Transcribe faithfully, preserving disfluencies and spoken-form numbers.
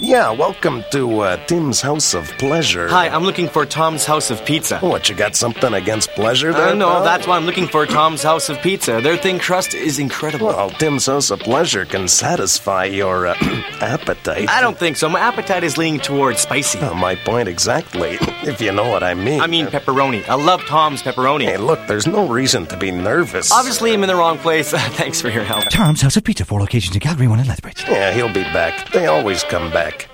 Yeah, welcome to uh, Tim's House of Pleasure. Hi, I'm looking for Tom's House of Pizza. What, you got something against pleasure there? Uh, no, pal? that's why I'm looking for Tom's House of Pizza. Their thin crust is incredible. Well, Tim's House of Pleasure can satisfy your uh, appetite. I don't think so. My appetite is leaning towards spicy. Uh, my point exactly, if you know what I mean. I mean pepperoni. I love Tom's pepperoni. Hey, look, there's no reason to be nervous. Obviously, I'm in the wrong place. Thanks for your help. Tom's House of Pizza, four locations in Calgary, one in Lethbridge. Yeah, he'll be back. They always come back.